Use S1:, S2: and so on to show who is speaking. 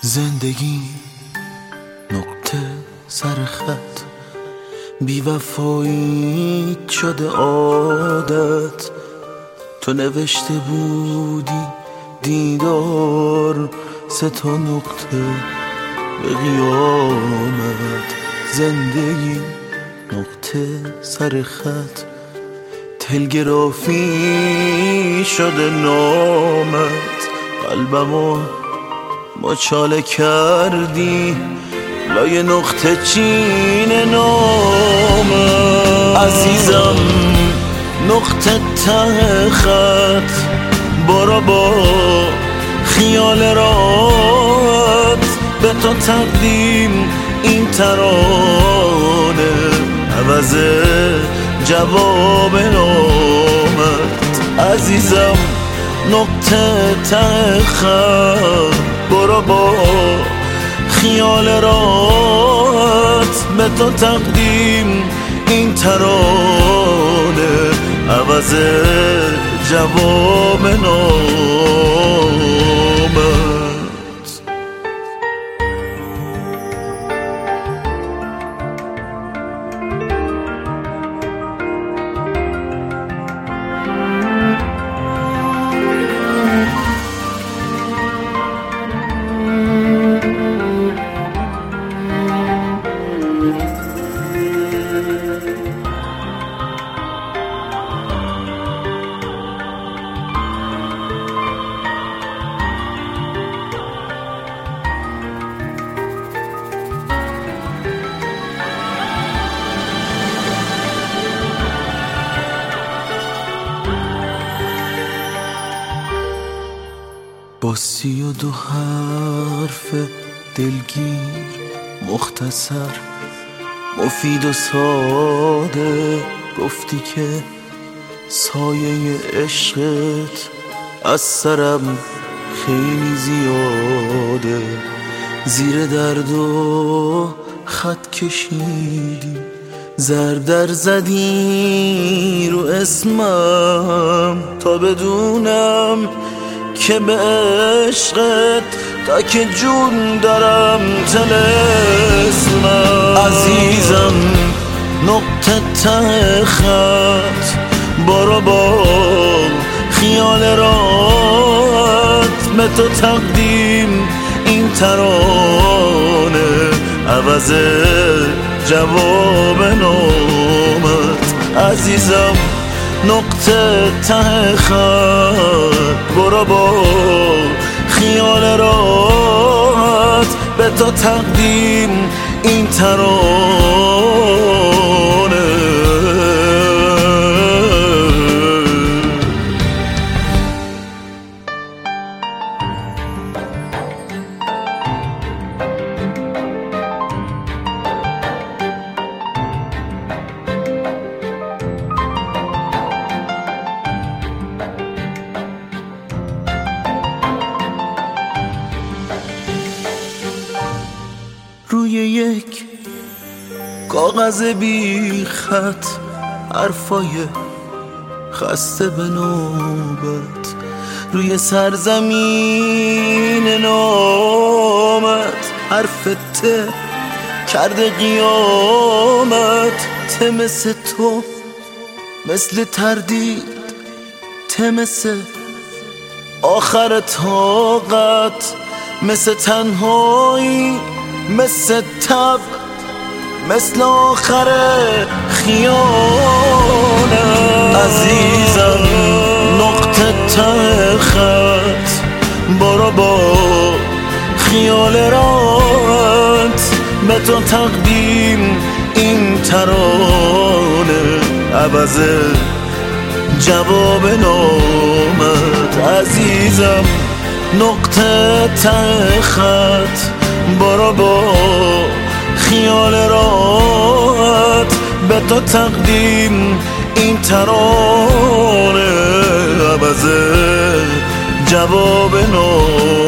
S1: زندگی نقطه سر خط، بی‌وفایی شده عادت. تو نوشته بودی دیدار 3 نقطه به قیامت. زندگی نقطه سر خط، تلگرافی شده نامت. قلبمو مچاله کردی لای نقطه چین نامت. عزیزم نقطه ته خط، برو با خیال راحت. به تو تقدیم این ترانه، عوض جواب نامت. عزیزم نقطه ته خط، برو با خیال راحت. به تو تقدیم این ترانه، عوض جواب نامت. با 32 حرف دلگیر، مختصر، مفید و ساده، گفتی که سایه عشقت از سرم خیلی زیاده. زیر درد و خط کشیدی، زردر زدی رو اسمم، تا بدونم که به عشقت تا که جون دارم طلسمم. عزیزم نقطه ته خط، برو با خیال راحت. به تو تقدیم این ترانه، عوض جواب نامت. عزیزم نقطه ته خط، برو با خیال راحت. به تو تقدیم این ترانه. روی یک کاغذ بی خط، حرفای خسته به نوبت. روی سرزمین نامت، حرف ته کرده قیامت. ته مثل تو، مثل تردید، ته مثل آخر طاقت. مثل تنهایی، مثل تب، مثل آخر خیانه. عزیزم نقطه ته خط، برو با خیال راحت. به تو تقدیم این ترانه، عوض جواب نامت. عزیزم نقطه ته خط، برو با خیال راحت. به تو تقدیم این ترانه، عوض جواب نامت.